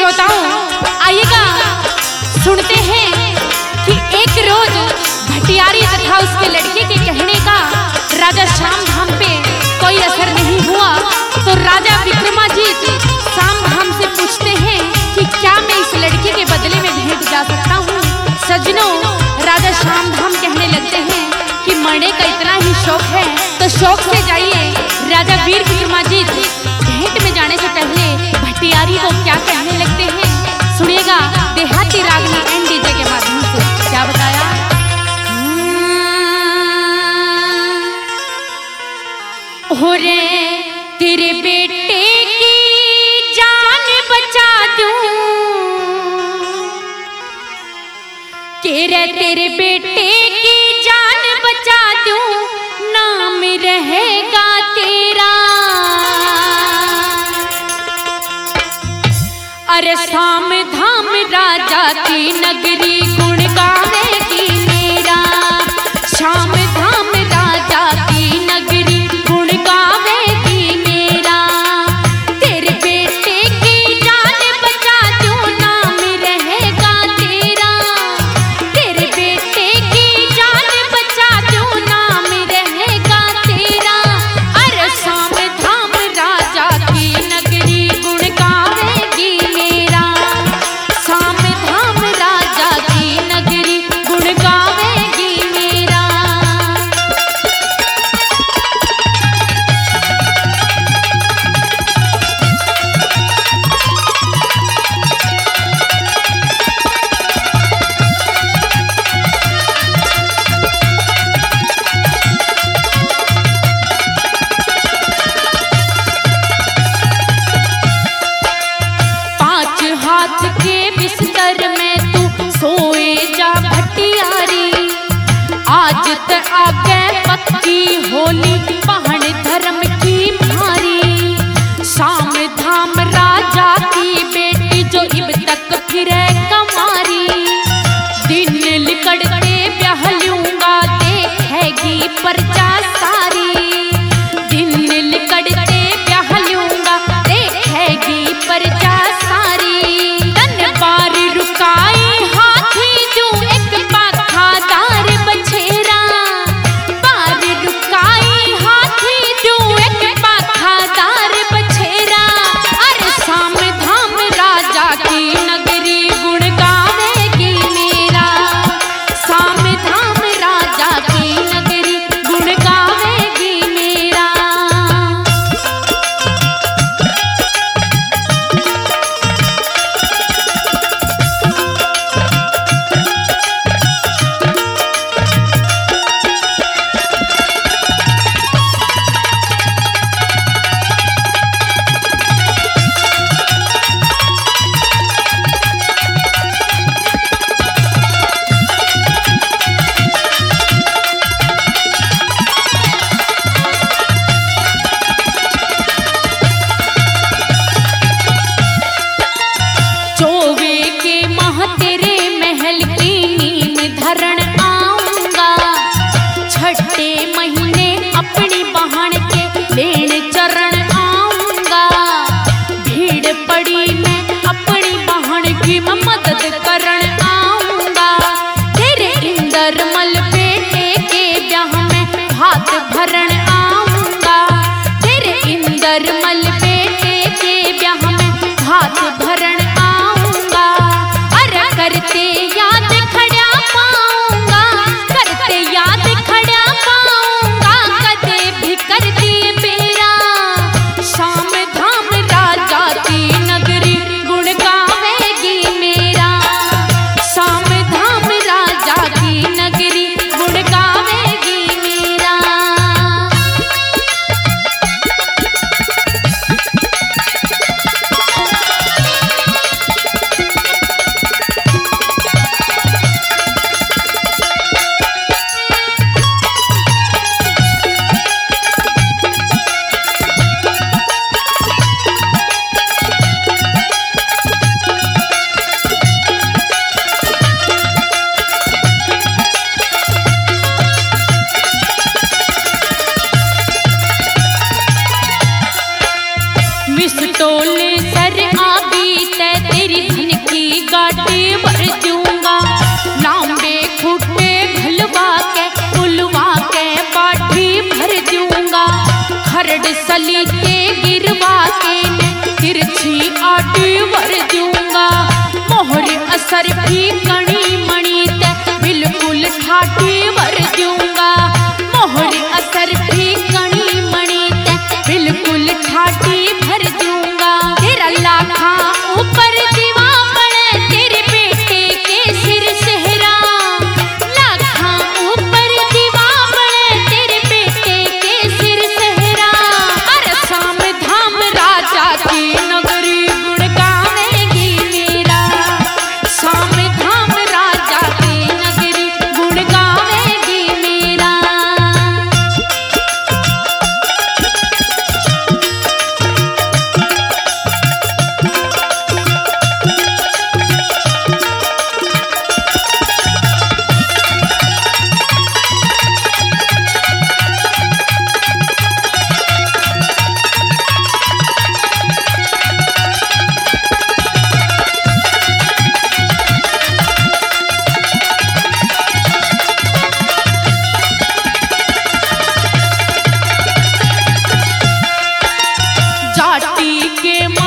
श्रोताओं, आइएगा सुनते हैं कि एक रोज भटियारी तथा उसके लड़के के कहने का राजा श्यामधाम पे कोई असर नहीं हुआ, तो राजा विक्रमाजीत श्यामधाम से पूछते हैं कि क्या मैं इस लड़के के बदले में भेंट जा सकता हूँ। सज्जनों, राजा श्यामधाम कहने लगते हैं कि मरने का इतना ही शौक है तो शौक से जाइए। राजा वीर विक्रमाजीत भेंट में जाने से पहले भटियारी को क्या कहने लगते हैं, सुनिएगा देहाती रागनी एनडीजे के माध्यम से। क्या बताया? हो रे तेरे बेटे की जान बचा दूं, के रे तेरे बेटे की जान बचा दूं, नाम रहेगा तेरा। अरे साम धाम राजा की नगरी गुण गावेगी मेरा, शाम धाम राजा की नगरी गुण गावेगी मेरा। तेरे बेटे की जान बचा दूं, नाम रहेगा तेरा। तेरे बेटे की जान बचा दूं, नाम रहेगा तेरा। अरे साम धाम राजा की नगरी गुण गावेगी मेरा, साम धाम राजा की नगरी गुण गावेगी मेरा। पांच हाथ के बिस्तर में तू सोए जा भटियारी, आज त आगे पक्की होली पहन धर्म की मारी। शाम धाम राजा की बेटी जो इब तक फिरे कमारी, दिन लिकड़ते ब्याह लूंगा देखेगी प्रजा सारी। दिन लिकड़ते ब्याह लूंगा देखेगी प्रजा सारी। तन बार रुकाई हाथी दूं एक बाखादार बछेरा, बार रुकाई हाथी डोल सर आबी ते तेरी धन की गाड़ी भर दूंगा। लांबे खुटे घलवा के पुलवा के बाटी भर दूंगा। खरड़ सली के गिरवा के तिरछी आटी भर दूंगा। मोहर असर भी कणी मणि ते बिल्कुल ठाठी भर दूंगा। मोहर असर भी कणी मणि ते बिल्कुल ठाठी भर दूंगा। तेरा लाखा ऊपर दीवा पड़े तेरे बेटे के सिर सेहरा। लाखा ऊपर दीवा पड़े तेरे बेटे के सिर सेहरा। अरे साम धाम राजा की नगरी गुण गावेगी मेरा। साम धाम राजा की नगरी गुण गावेगी मेरा। जाटी के